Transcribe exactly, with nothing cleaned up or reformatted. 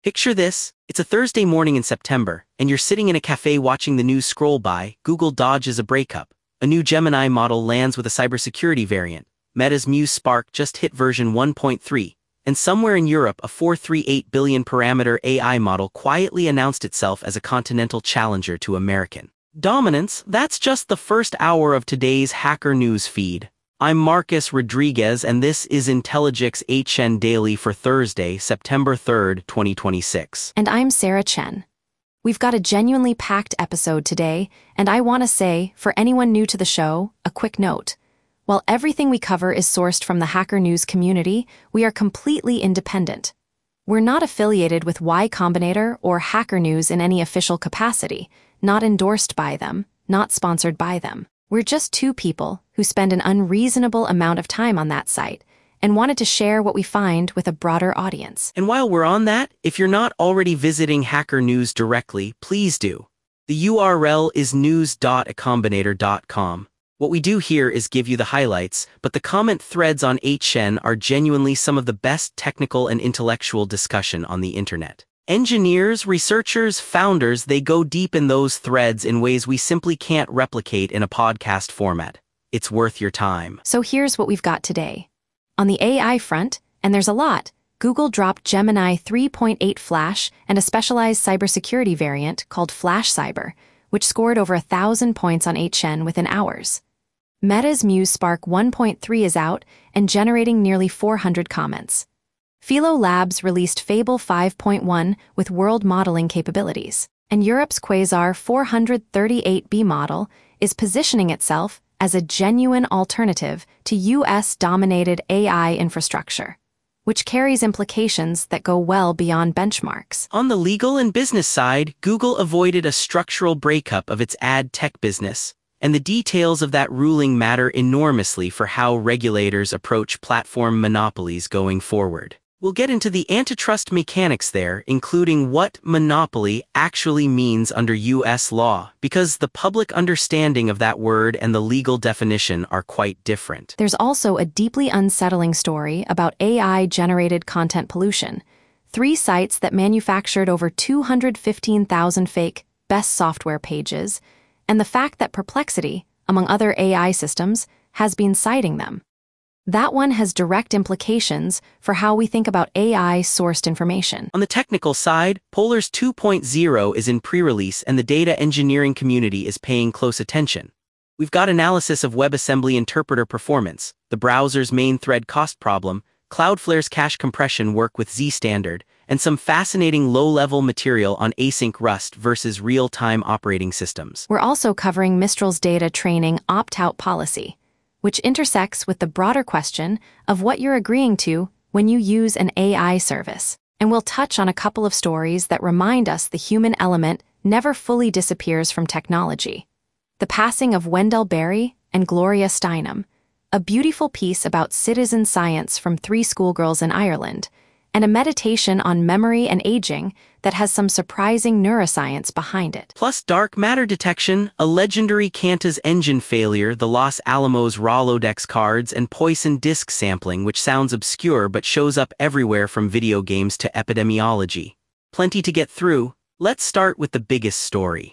Picture this, it's a Thursday morning in September, and you're sitting in a cafe watching the news scroll by. Google dodges a breakup. A new Gemini model lands with a cybersecurity variant. Meta's Muse Spark just hit version one point three, and somewhere in Europe a four hundred thirty-eight billion parameter A I model quietly announced itself as a continental challenger to American dominance. That's just the first hour of today's Hacker News feed. I'm Marcus Rodriguez, and this is Intelligix H N Daily for Thursday, September third, twenty twenty-six. And I'm Sarah Chen. We've got a genuinely packed episode today, and I want to say, for anyone new to the show, a quick note. While everything we cover is sourced from the Hacker News community, we are completely independent. We're not affiliated with Y Combinator or Hacker News in any official capacity, not endorsed by them, not sponsored by them. We're just two people who spend an unreasonable amount of time on that site and wanted to share what we find with a broader audience. And while we're on that, if you're not already visiting Hacker News directly, please do. The U R L is news dot y combinator dot com. What we do here is give you the highlights, but the comment threads on H N are genuinely some of the best technical and intellectual discussion on the internet. Engineers, researchers, founders, they go deep in those threads in ways we simply can't replicate in a podcast format. It's worth your time. So here's what we've got today. On the A I front, and there's a lot, Google dropped Gemini three point eight Flash and a specialized cybersecurity variant called Flash Cyber, which scored over a thousand points on H N within hours. Meta's Muse Spark one point three is out and generating nearly four hundred comments. Philo Labs released Fable five point one with world modeling capabilities, and Europe's Quasar four hundred thirty-eight B model is positioning itself as a genuine alternative to U S-dominated A I infrastructure, which carries implications that go well beyond benchmarks. On the legal and business side, Google avoided a structural breakup of its ad tech business, and the details of that ruling matter enormously for how regulators approach platform monopolies going forward. We'll get into the antitrust mechanics there, including what monopoly actually means under U S law, because the public understanding of that word and the legal definition are quite different. There's also a deeply unsettling story about A I-generated content pollution. Three sites that manufactured over two hundred fifteen thousand fake best software pages, and the fact that Perplexity, among other A I systems, has been citing them. That one has direct implications for how we think about A I-sourced information. On the technical side, Polars two point oh is in pre-release and the data engineering community is paying close attention. We've got analysis of WebAssembly interpreter performance, the browser's main thread cost problem, Cloudflare's cache compression work with Z-Standard, and some fascinating low-level material on async Rust versus real-time operating systems. We're also covering Mistral's data training opt-out policy, which intersects with the broader question of what you're agreeing to when you use an A I service. And we'll touch on a couple of stories that remind us the human element never fully disappears from technology. The passing of Wendell Berry and Gloria Steinem, a beautiful piece about citizen science from three schoolgirls in Ireland, and a meditation on memory and aging that has some surprising neuroscience behind it. Plus dark matter detection, a legendary Qantas engine failure, the Los Alamos Rolodex cards, and Poisson disk sampling, which sounds obscure but shows up everywhere from video games to epidemiology. Plenty to get through. Let's start with the biggest story.